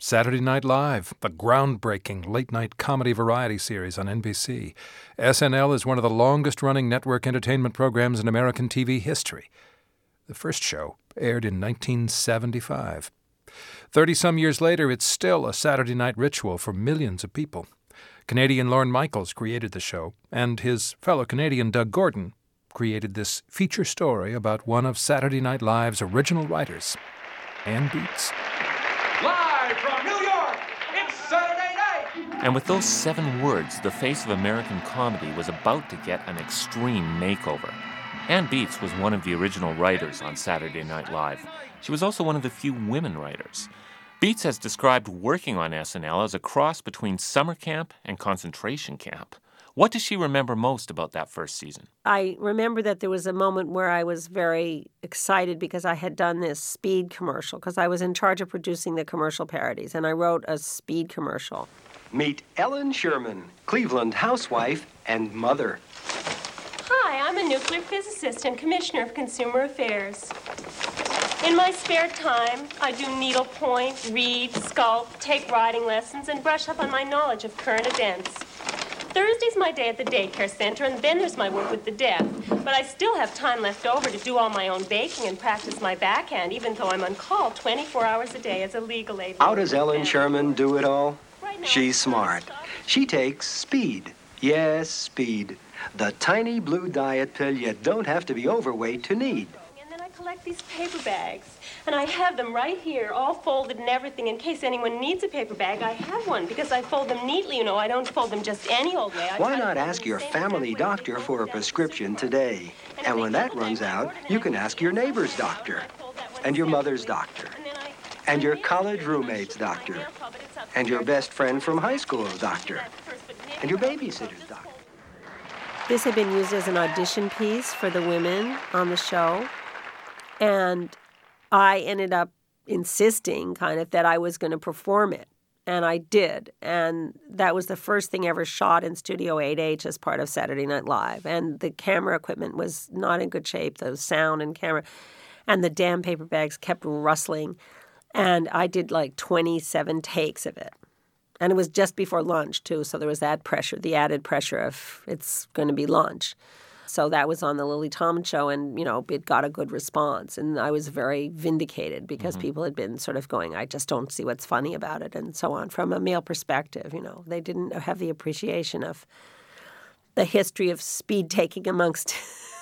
Saturday Night Live, the groundbreaking late-night comedy variety series on NBC. SNL is one of the longest-running network entertainment programs in American TV history. The first show aired in 1975. 30-some years later, it's still a Saturday night ritual for millions of people. Canadian Lorne Michaels created the show, and his fellow Canadian Doug Gordon created this feature story about one of Saturday Night Live's original writers, Ann Beatts. Live from New York, it's Saturday night! And with those 7 words, the face of American comedy was about to get an extreme makeover. Ann Beatts was one of the original writers on Saturday Night Live. She was also one of the few women writers. Beatts has described working on SNL as a cross between summer camp and concentration camp. What does she remember most about that first season? I remember that there was a moment where I was very excited because I had done this Speed commercial, because I was in charge of producing the commercial parodies, and I wrote a Speed commercial. Meet Ellen Sherman, Cleveland housewife and mother. Hi, I'm a nuclear physicist and commissioner of consumer affairs. In my spare time, I do needlepoint, read, sculpt, take riding lessons, and brush up on my knowledge of current events. Thursday's my day at the daycare center, and then there's my work with the deaf. But I still have time left over to do all my own baking and practice my backhand, even though I'm on call 24 hours a day as a legal aid. How does Ellen Sherman do it all? She's smart. She takes Speed. Yes, Speed. The tiny blue diet pill you don't have to be overweight to need. And then I collect these paper bags. And I have them right here, all folded and everything. In case anyone needs a paper bag, I have one, because I fold them neatly, you know. I don't fold them just any old way. Why not ask your family doctor for a prescription today? And when that runs out, you can ask your neighbor's doctor, and your mother's doctor, and your college roommate's doctor, and your best friend from high school's doctor, and your babysitter's doctor. This had been used as an audition piece for the women on the show, and I ended up insisting kind of that I was going to perform it, and I did. And that was the first thing ever shot in Studio 8H as part of Saturday Night Live. And the camera equipment was not in good shape, the sound and camera. And the damn paper bags kept rustling. And I did like 27 takes of it. And it was just before lunch, too, so there was that pressure, the added pressure of it's going to be lunch. So that was on the Lily Tomlin show, and, you know, it got a good response. And I was very vindicated because people had been sort of going, I just don't see what's funny about it, and so on. From a male perspective, you know, they didn't have the appreciation of the history of speed taking amongst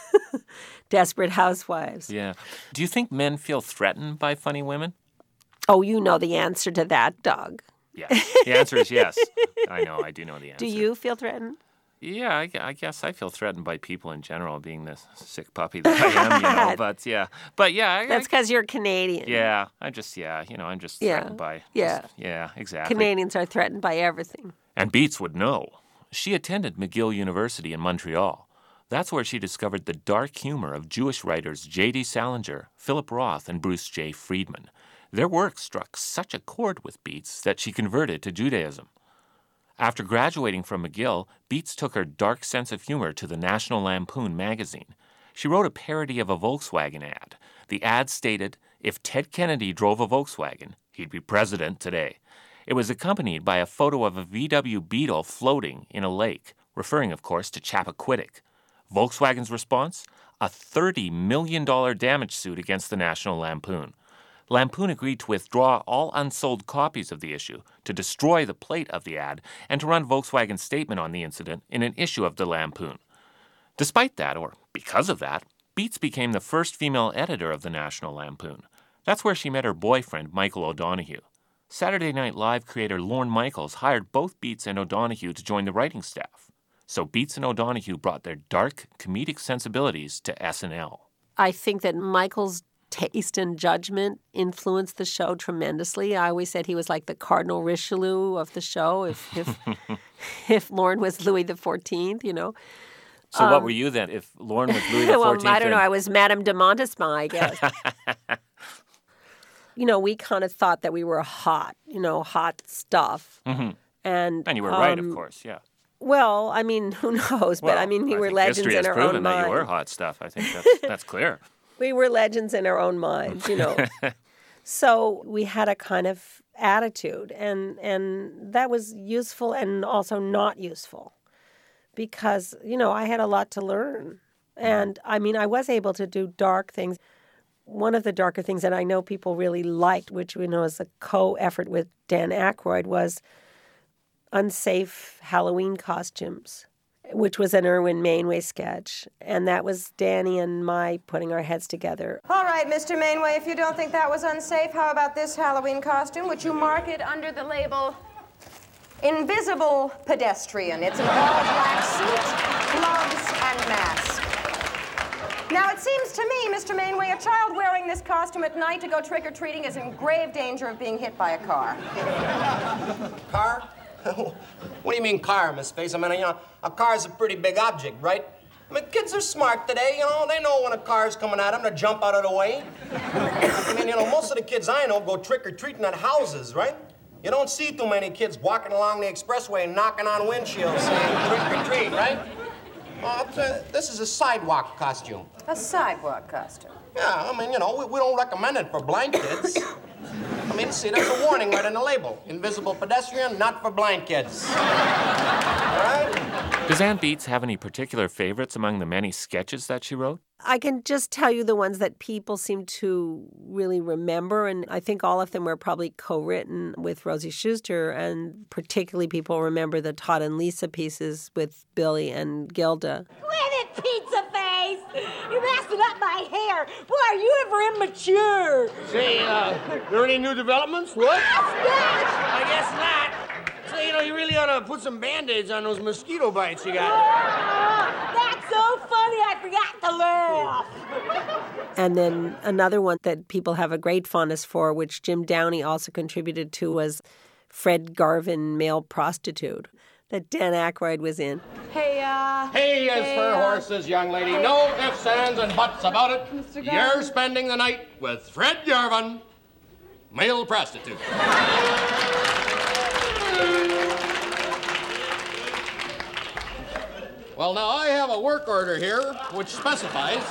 desperate housewives. Yeah. Do you think men feel threatened by funny women? Oh, you know the answer to that, Doug. Yes. The answer is yes. I know. I do know the answer. Do you feel threatened? Yeah, I guess I feel threatened by people in general, being the sick puppy that I am, you know. But yeah. That's because you're Canadian. Yeah, I'm just threatened by. Yeah, exactly. Canadians are threatened by everything. And Beatts would know. She attended McGill University in Montreal. That's where she discovered the dark humor of Jewish writers J.D. Salinger, Philip Roth, and Bruce J. Friedman. Their work struck such a chord with Beatts that she converted to Judaism. After graduating from McGill, Beatts took her dark sense of humor to the National Lampoon magazine. She wrote a parody of a Volkswagen ad. The ad stated, if Ted Kennedy drove a Volkswagen, he'd be president today. It was accompanied by a photo of a VW Beetle floating in a lake, referring, of course, to Chappaquiddick. Volkswagen's response? A $30 million damage suit against the National Lampoon. Lampoon agreed to withdraw all unsold copies of the issue, to destroy the plate of the ad, and to run Volkswagen's statement on the incident in an issue of the Lampoon. Despite that, or because of that, Beatts became the first female editor of the National Lampoon. That's where she met her boyfriend, Michael O'Donoghue. Saturday Night Live creator Lorne Michaels hired both Beatts and O'Donoghue to join the writing staff. So Beatts and O'Donoghue brought their dark, comedic sensibilities to SNL. I think that Michael's taste and judgment influenced the show tremendously. I always said he was like the Cardinal Richelieu of the show, if Lorne was Louis XIV, you know. So what were you then, if Lorne was Louis XIV? Well, I don't know. I was Madame de Montespan, I guess. You know, we kind of thought that we were hot stuff. Mm-hmm. And you were right, of course, yeah. Well, I mean, who knows? But I mean, we were legends in our own mind. History has proven that you were hot stuff. I think that's clear. We were legends in our own minds, you know. So we had a kind of attitude, and that was useful and also not useful because, I had a lot to learn. And, I was able to do dark things. One of the darker things that I know people really liked, which we know is a co-effort with Dan Aykroyd, was unsafe Halloween costumes, which was an Irwin Mainway sketch. And that was Danny and my putting our heads together. All right, Mr. Mainway, if you don't think that was unsafe, how about this Halloween costume, which you market under the label Invisible Pedestrian? It's an all-black suit, gloves, and mask. Now, it seems to me, Mr. Mainway, a child wearing this costume at night to go trick-or-treating is in grave danger of being hit by a car. Car? What do you mean car, Miss Face? A car's a pretty big object, right? Kids are smart today, They know when a car's coming at them to jump out of the way. Most of the kids I know go trick-or-treating at houses, right? You don't see too many kids walking along the expressway and knocking on windshields saying trick-or-treat, right? This is a sidewalk costume. A sidewalk costume? Yeah, we don't recommend it for blind kids. See, there's a warning right on the label. Invisible pedestrian, not for blind kids. All right? Does Ann Beatts have any particular favorites among the many sketches that she wrote? I can just tell you the ones that people seem to really remember, and I think all of them were probably co-written with Rosie Schuster, and particularly people remember the Todd and Lisa pieces with Billy and Gilda. Quit it, Pizza Face! You're messing up my hair! Boy, are you ever immature! Say, there any new developments? What? I guess not. Say, you really ought to put some Band-Aids on those mosquito bites you got. That's so funny, I forgot to laugh. And then another one that people have a great fondness for, which Jim Downey also contributed to, was Fred Garvin, Male Prostitute, that Dan Aykroyd was in. Hey, as for horses, young lady. No ifs, ands, and buts about it. Mr. Garvin. You're spending the night with Fred Garvin, Male Prostitute. Well, now, I have a work order here which specifies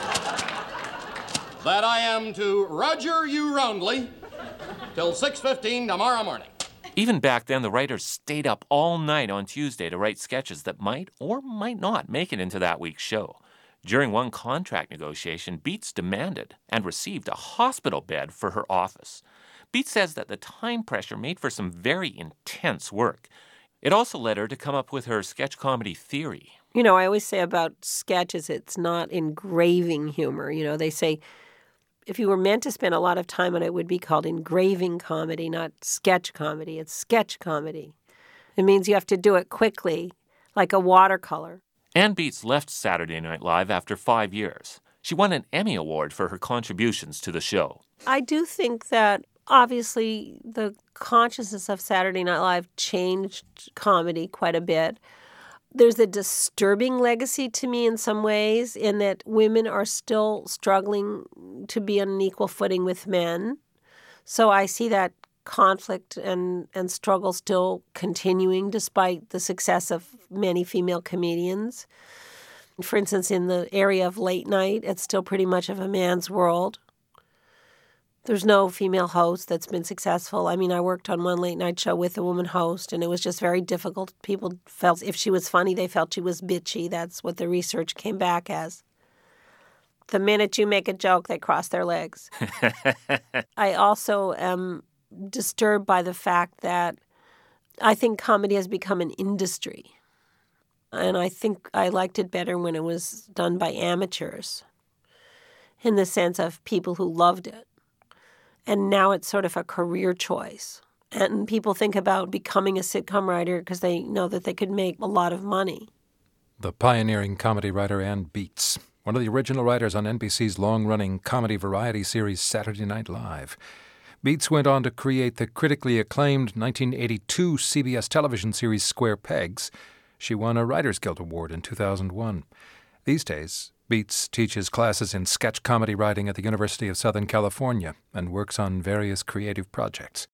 that I am to roger you roundly till 6:15 tomorrow morning. Even back then, the writers stayed up all night on Tuesday to write sketches that might or might not make it into that week's show. During one contract negotiation, Beatts demanded and received a hospital bed for her office. Beatts says that the time pressure made for some very intense work. It also led her to come up with her sketch comedy theory. I always say about sketches, it's not engraving humor. They say if you were meant to spend a lot of time on it, it would be called engraving comedy, not sketch comedy. It's sketch comedy. It means you have to do it quickly, like a watercolor. Ann Beatts left Saturday Night Live after 5 years. She won an Emmy Award for her contributions to the show. I do think that, obviously, the consciousness of Saturday Night Live changed comedy quite a bit. There's a disturbing legacy to me in some ways, in that women are still struggling to be on an equal footing with men. So I see that conflict and struggle still continuing despite the success of many female comedians. For instance, in the area of late night, it's still pretty much of a man's world. There's no female host that's been successful. I worked on one late night show with a woman host, and it was just very difficult. People felt if she was funny, they felt she was bitchy. That's what the research came back as. The minute you make a joke, they cross their legs. I also am disturbed by the fact that I think comedy has become an industry. And I think I liked it better when it was done by amateurs, in the sense of people who loved it. And now it's sort of a career choice. And people think about becoming a sitcom writer because they know that they could make a lot of money. The pioneering comedy writer Ann Beatts, one of the original writers on NBC's long-running comedy variety series Saturday Night Live. Beatts went on to create the critically acclaimed 1982 CBS television series Square Pegs. She won a Writers Guild Award in 2001. These days, Beatts teaches classes in sketch comedy writing at the University of Southern California and works on various creative projects.